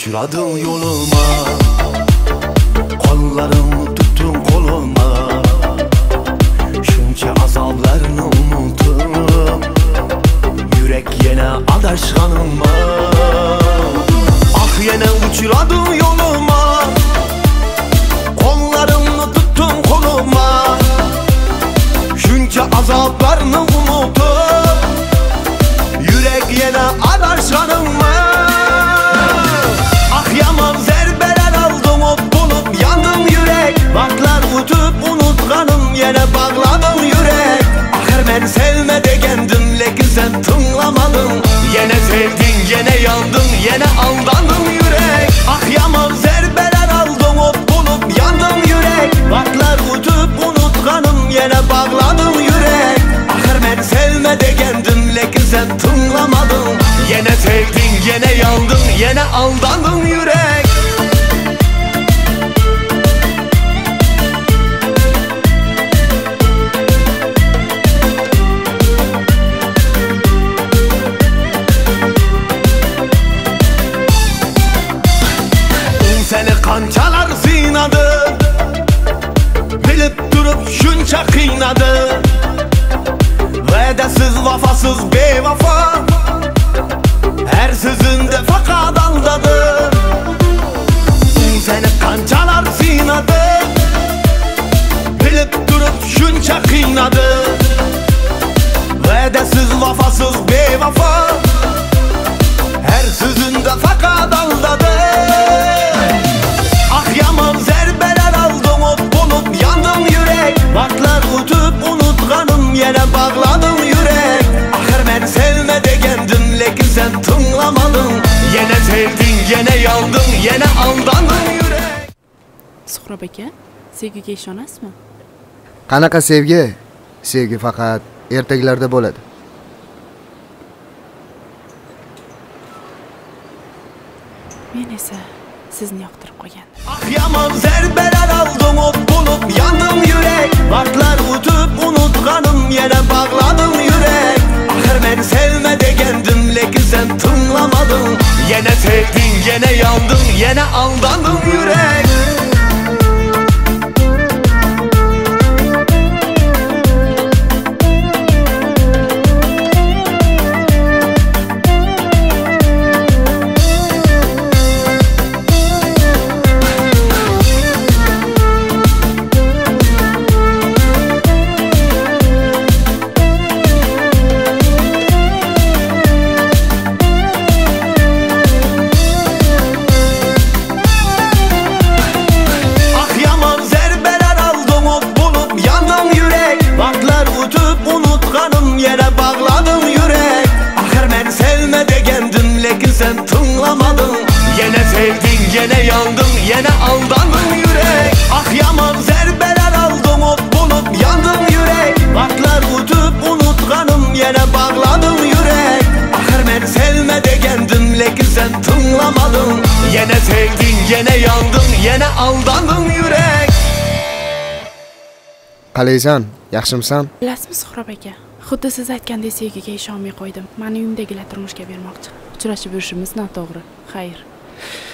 uçradın yoluma, kollarımı tuttun koluma. Şunca azaplarını unuttum, yürek yine adaşkanıma. Ah yine uçradın yoluma, kollarımı tuttun koluma. Şunca azaplarını unuttum, yürek yine adaşkanıma. Ah yaman zerbeler aldım, ot bulup yandım yürek. Vaklar utup unutkanım, yine bağladım yürek. Ahir ben sevme degendim, lekin sen tınlamadın. Yine sevdin, yine yandın, yine aldandın yürek. Ah yaman zerbeler aldım, ot bulup yandım yürek. Vaklar utup unutkanım, yine bağladım yürek. Ahir ben sevme degendim, lekin sen tınlamadın. Yine sevdin, yine yandın, yine aldandın yürek. Seni kançalar sıynadı, bilip durup şunca kıynadı. Vedesiz, vafasız, bevafa, her sözünde fakat aldadı. Seni kançalar sıynadı, bilip durup şunca kıynadı. Vedesiz, vafasız, bevafa, her sözünde fakat aldadı. Ah yaman zerbeler aldım, ot bulup yandım yürek. Vaklar utup unutkanım, yine bağladım yürek. Ahir ben sevme degendim, lekin sen tınlamadın. Yine sevdin, yine yandın, yine aldandın yürek. Suhrob aka, sevgiga ishonasizmi? Qanaqa sevgi? Sevgi faqat ertaklarda bo'ladi. Men esa sizni yoqtirib qo'ygandim. Ah yaman zerbeler aldım, ot bulup yandım yürek. Vaklar utup unutkanım, yine bağladım yürek. Ahir ben sevme degendim, lekin sen tınlamadın. Yine sevdin, yine yandın, yine aldandın yürek. Yere bağladım yürek. Ahir ben sevme degendim, lekin sen tınlamadın. Yine sevdin, yine yandın, yine aldandın yürek. Ah yaman zerbeler aldım, ot bulup yandım yürek. Vaklar utup unutkanım, yine bağladım yürek. Ahir ben sevme degendim, lekin sen tınlamadın. Yine sevdin, yine yandın, yine aldandın yürek. Qalaysan? Yaxshimisan? Bilasizmi Suhrob aka? Xuddi siz aytgandek sevgiga ishonmay qo'ydim. Meni uyimdagilar turmushga bermoqchi. Uchrashib yurishimiz noto'g'ri. Xayr.